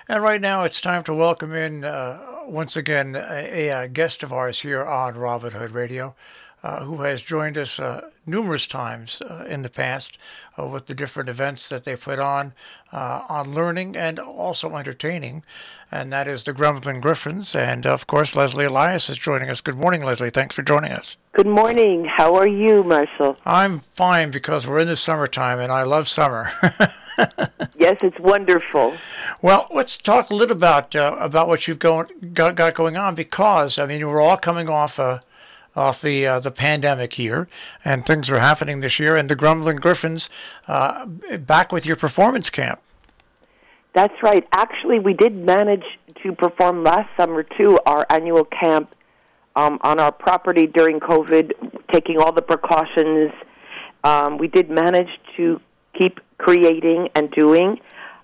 And right now it's time to welcome in once again a guest of ours here on Robin Hood Radio who has joined us numerous times in the past with the different events that they put on learning and also entertaining. And that is the Gremlin Griffins. And of course, Leslie Elias is joining us. Good morning, Leslie. Thanks for joining us. Good morning. How are you, Marshall? I'm fine because we're in the summertime and I love summer. Yes, it's wonderful. Well, let's talk a little about what you've got going on because I mean we're all coming off the pandemic here, and things are happening this year. And the Gremlin Griffins back with your performance camp. That's right. Actually, we did manage to perform last summer too. Our annual camp on our property during COVID, taking all the precautions. We did manage to keep creating and doing.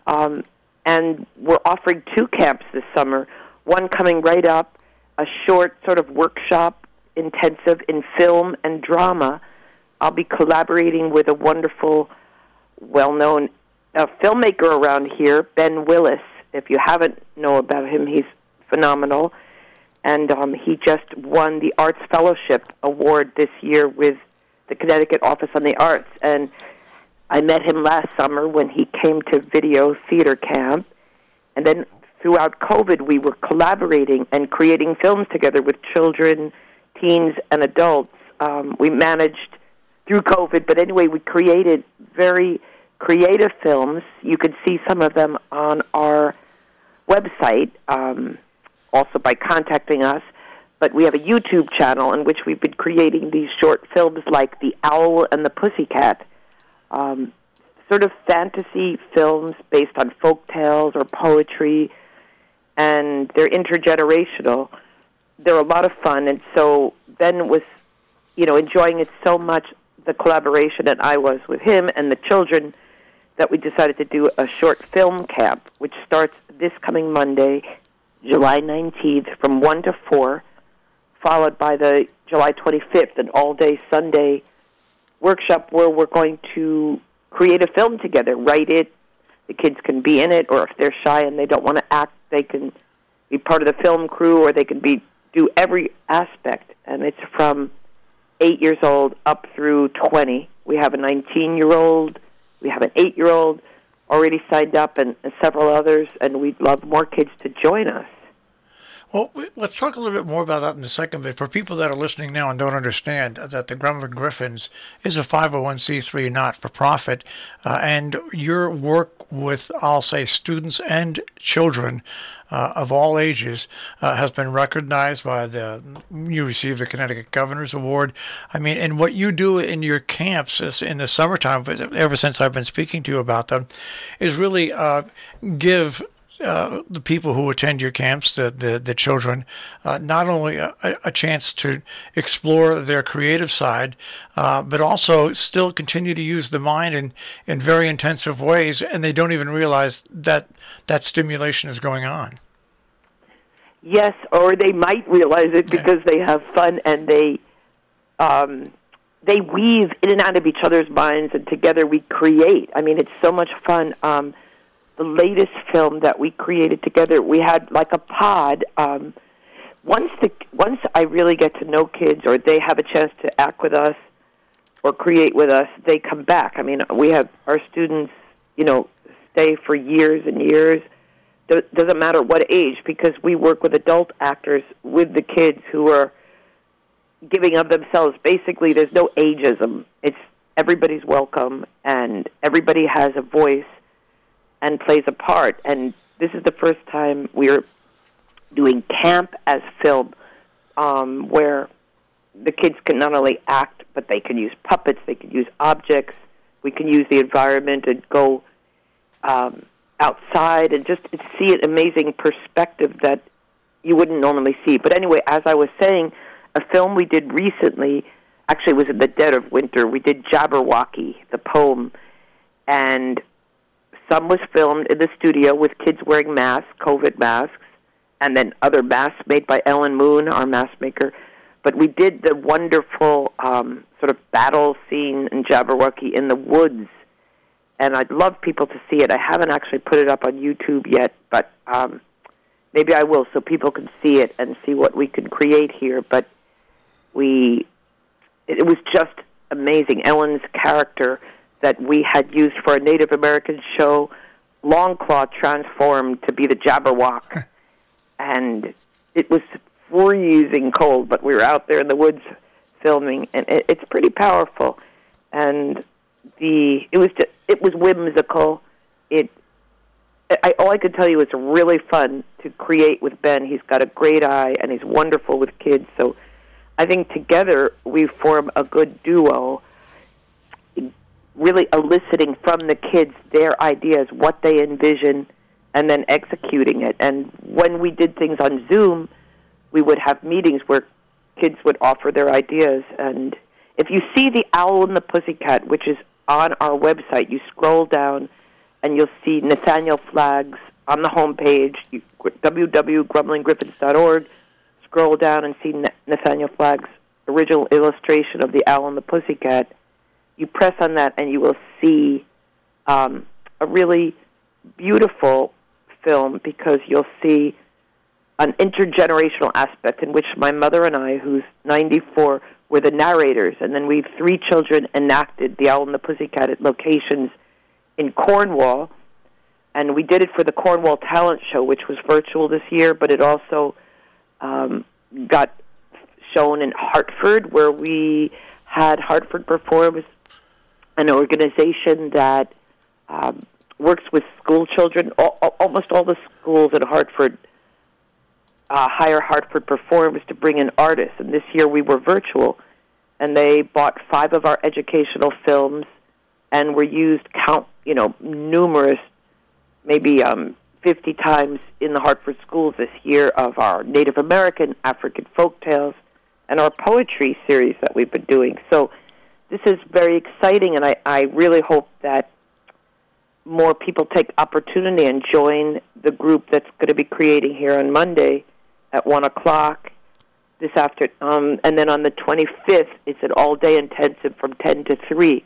And we're offering two camps this summer, one coming right up, a short sort of workshop intensive in film and drama. I'll be collaborating with a wonderful, well-known filmmaker around here, Ben Willis. If you haven't know about him, he's phenomenal. And he just won the Arts Fellowship Award this year with the Connecticut Office on the Arts. And I met him last summer when he came to Video Theater Camp. And then throughout COVID, we were collaborating and creating films together with children, teens, and adults. We managed through COVID, but anyway, we created very creative films. You could see some of them on our website, also by contacting us. But we have a YouTube channel in which we've been creating these short films like The Owl and the Pussycat. Sort of fantasy films based on folk tales or poetry, and they're intergenerational. They're a lot of fun, and so Ben was, enjoying it so much, the collaboration, and I was with him and the children, that we decided to do a short film camp, which starts this coming Monday, July 19th, from 1 to 4, followed by the July 25th, an all-day Sunday workshop where we're going to create a film together, write it. The kids can be in it, or if they're shy and they don't want to act, they can be part of the film crew, or they can do every aspect. And it's from 8 years old up through 20. We have a 19-year-old, we have an 8-year-old already signed up, and several others, and we'd love more kids to join us. Well, let's talk a little bit more about that in a second, but for people that are listening now and don't understand that the Gremlin Griffins is a 501c3 not-for-profit, and your work with, I'll say, students and children of all ages has been recognized by you received the Connecticut Governor's Award. I mean, and what you do in your camps is in the summertime, ever since I've been speaking to you about them, is really give the people who attend your camps, the children, not only a chance to explore their creative side, but also still continue to use the mind in very intensive ways, and they don't even realize that stimulation is going on. Yes, or they might realize it because they have fun and they weave in and out of each other's minds, and together we create. I mean, it's so much fun. The latest film that we created together, we had like a pod. Once I really get to know kids, or they have a chance to act with us or create with us, they come back. I mean, we have our students, stay for years and years. Doesn't matter what age, because we work with adult actors with the kids who are giving of themselves. Basically, there's no ageism. It's everybody's welcome, and everybody has a voice and plays a part. And this is the first time we're doing camp as film, where the kids can not only act, but they can use puppets, they can use objects, we can use the environment and go outside and just see an amazing perspective that you wouldn't normally see. But anyway, as I was saying, a film we did recently, actually it was in the dead of winter, we did Jabberwocky, the poem, and some was filmed in the studio with kids wearing masks, COVID masks, and then other masks made by Ellen Moon, our mask maker. But we did the wonderful sort of battle scene in Jabberwocky in the woods, and I'd love people to see it. I haven't actually put it up on YouTube yet, but maybe I will so people can see it and see what we can create here. But it was just amazing. Ellen's character that we had used for a Native American show, Longclaw transformed to be the Jabberwock. And it was freezing cold, but we were out there in the woods filming, and it's pretty powerful. And it was whimsical. All I could tell you is really fun to create with Ben. He's got a great eye, and he's wonderful with kids. So I think together we form a good duo, really eliciting from the kids their ideas, what they envision, and then executing it. And when we did things on Zoom, we would have meetings where kids would offer their ideas. And if you see The Owl and the Pussycat, which is on our website, you scroll down and you'll see Nathaniel Flagg's on the homepage, www.grumlinggriffins.org. Scroll down and see Nathaniel Flagg's original illustration of The Owl and the Pussycat. You press on that and you will see a really beautiful film, because you'll see an intergenerational aspect in which my mother and I, who's 94, were the narrators, and then we 3 children enacted The Owl and the Pussycat at locations in Cornwall, and we did it for the Cornwall Talent Show, which was virtual this year, but it also got shown in Hartford, where we had Hartford Performs, an organization that works with school children. Almost all the schools in Hartford hire Hartford Performs to bring in artists, and this year we were virtual, and they bought 5 of our educational films and were used numerous, maybe 50 times in the Hartford schools this year, of our Native American, African folktales, and our poetry series that we've been doing. So this is very exciting, and I really hope that more people take opportunity and join the group that's going to be creating here on Monday at 1 o'clock this afternoon. And then on the 25th, it's an all-day intensive from 10 to 3.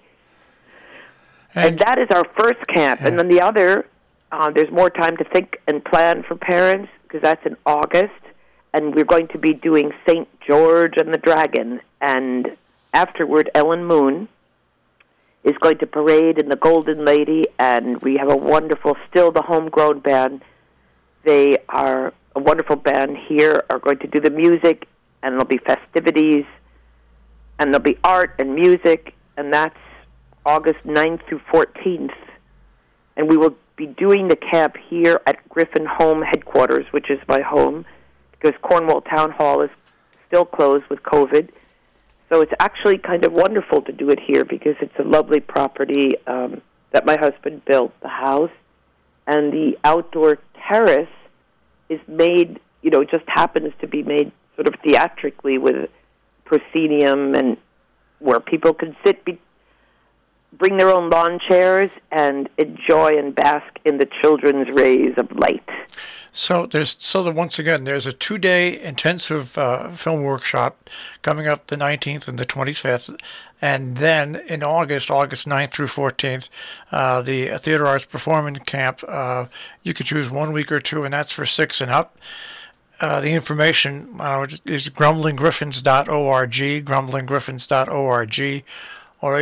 And that is our first camp. Yeah. And then the other, there's more time to think and plan for parents, because that's in August. And we're going to be doing St. George and the Dragon. And afterward, Ellen Moon is going to parade in the Golden Lady, and we have a wonderful, still the homegrown band. They are a wonderful band here, are going to do the music, and there'll be festivities, and there'll be art and music, and that's August 9th through 14th. And we will be doing the camp here at Griffin Home Headquarters, which is my home, because Cornwall Town Hall is still closed with COVID. So it's actually kind of wonderful to do it here, because it's a lovely property that my husband built, the house. And the outdoor terrace is made, it just happens to be made sort of theatrically with proscenium, and where people can sit, bring their own lawn chairs, and enjoy and bask in the children's rays of light. So once again, there's a 2-day intensive film workshop coming up the 19th and the 25th, and then in August 9th through 14th, the Theater Arts Performance Camp. You could choose 1 week or 2, and that's for 6 and up. The information is grumlinggriffins.org, grumlinggriffins.org, or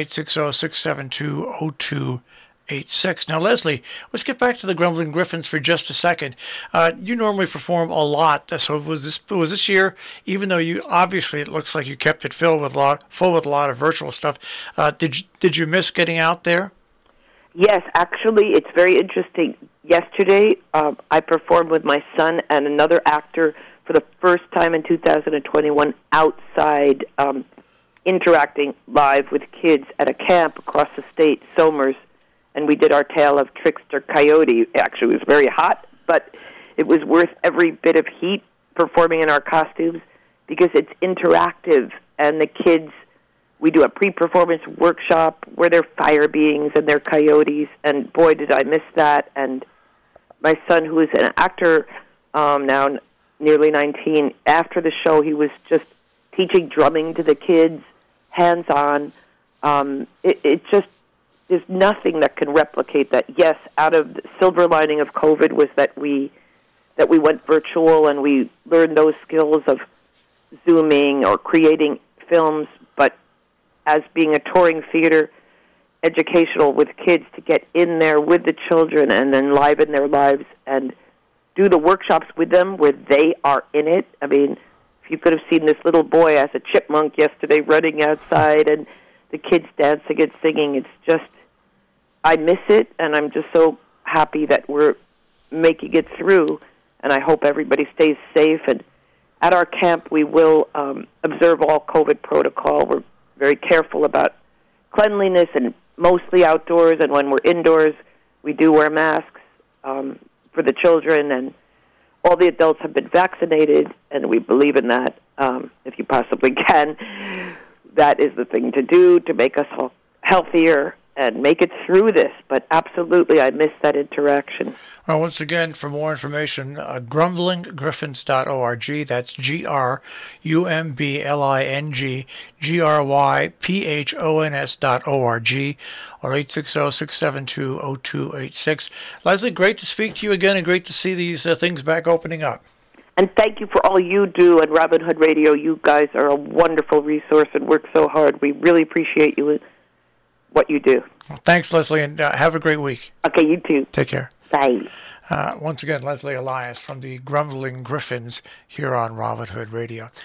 860-672-0286. Now, Leslie, let's get back to the Grumbling Griffins for just a second. You normally perform a lot, so was this year, even though you obviously it looks like you kept it full with a lot of virtual stuff. Did you miss getting out there? Yes, actually, it's very interesting. Yesterday, I performed with my son and another actor for the first time in 2021 outside, interacting live with kids at a camp across the state, Somers, and we did our tale of Trickster Coyote. Actually, it was very hot, but it was worth every bit of heat performing in our costumes, because it's interactive, and the kids, we do a pre-performance workshop where they're fire beings and they're coyotes, and boy, did I miss that. And my son, who is an actor now, nearly 19, after the show, he was just teaching drumming to the kids, hands-on. It's there's nothing that can replicate that. Yes, out of the silver lining of COVID was that we went virtual and we learned those skills of Zooming or creating films, but as being a touring theater, educational with kids, to get in there with the children and then liven their lives and do the workshops with them where they are in it. I mean, if you could have seen this little boy as a chipmunk yesterday running outside and the kids dancing and singing, it's just, I miss it, and I'm just so happy that we're making it through, and I hope everybody stays safe. And at our camp, we will observe all COVID protocol. We're very careful about cleanliness and mostly outdoors, and when we're indoors, we do wear masks for the children, and all the adults have been vaccinated, and we believe in that. If you possibly can, that is the thing to do to make us all healthier and make it through this. But absolutely, I miss that interaction. Well, once again, for more information, grumlinggriffins.org. That's GRUMBLINGGRYPHONS.org, or 860-672-0286. Leslie, great to speak to you again, and great to see these things back opening up. And thank you for all you do at Robin Hood Radio. You guys are a wonderful resource and work so hard. We really appreciate you and what you do. Well, thanks, Leslie, and have a great week. Okay, you too. Take care. Bye. Once again, Leslie Elias from the Grumbling Griffins here on Robin Hood Radio.